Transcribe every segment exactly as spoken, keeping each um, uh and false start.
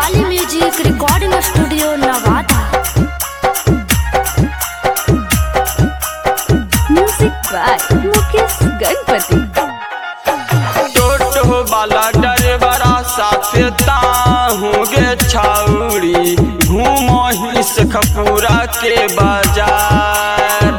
Vaishali music recording studio Nawada. Music by Mukesh Ganpati. टोटो वाला डरबरा साथे ताहूँगे छाउड़ी घूमो ही सखपुरा के बाजार।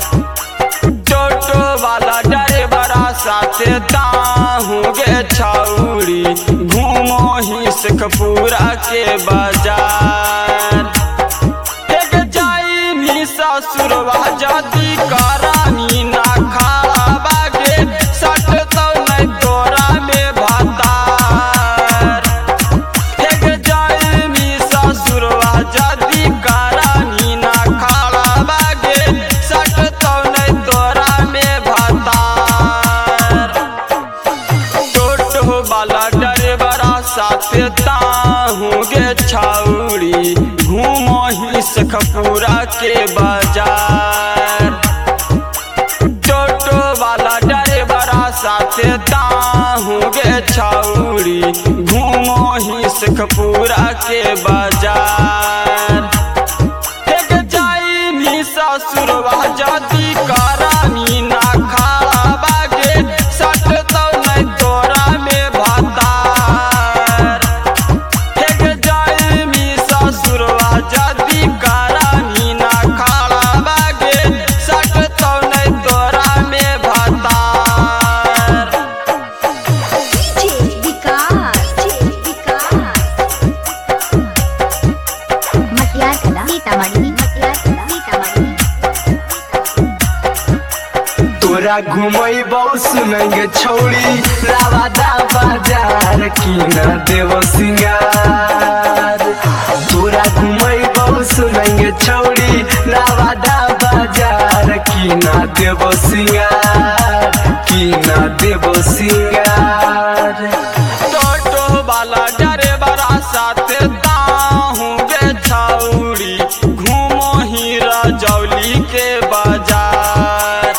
टोटो वाला डरबरा साथे ताहूँगे छाउड़ी घूमो ही सखपुरा के बाजार। एक जाई मी ससुरवा जाती करानी ना खाड़ा बागे सट तो नहीं तोरा में भातार। एक जाई मी ससुरवा जाती करानी ना खाड़ा बागे सट तो नहीं तोरा में भातार। टोटो वाला डरबरा साथे ताहूँगे छाउड़ी घूमो ही सखपुरा के बाजार। टोटो वाला डरबरा साथे ताहूँगे छाउड़ी घूमो ही सखपुरा के बाजार। एक जाई मी ससुरवा जाती करानी ना खाड़ा बागे सट तो नहीं तोरा में भातार। एक जाई मी ससुरवा जाती करानी ना खाड़ा बागे सट तो नहीं तोरा में भातार। तोरा घुमई बहु सुनेंगे छौड़ी लावादा बाजार की न देव सिंगार। तोरा घुमई बहु सुनेंगे छौड़ी लावादा बाजार की न देव सिंगार की न देव सिंगार। टोटो वाला डरबरा साथे ताहूँगे छाउड़ी घूमो ही रजौली के बाजार।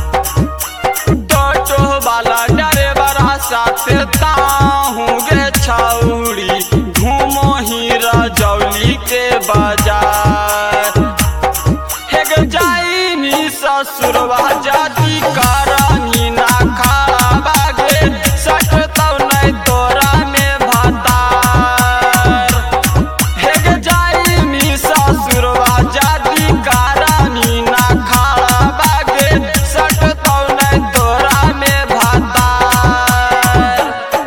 टोटो वाला डरबरा साथे ताहूँगे छाउड़ी घूमो ही रजौली के बाजार। एक जाई मी ससुरवा जाती करानी ना खाड़ा बागे सट तो नहीं तोरा में भातार। एक जाई मी ससुरवा जाती करानी ना खाड़ा बागे सट तो नहीं तोरा में भातार।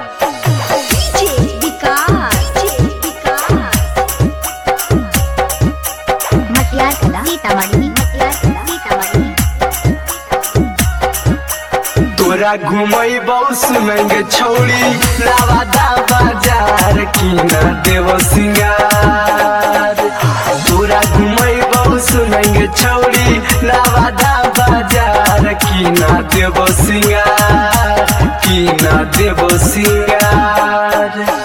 तोरा घुमई बहु सुनेंगे छौड़ी लावादा बाजार की न देव सिंगार। तोरा घुमई बहु सुनेंगे छौड़ी लावादा बाजार की न देव सिंगार की न देव सिंगार।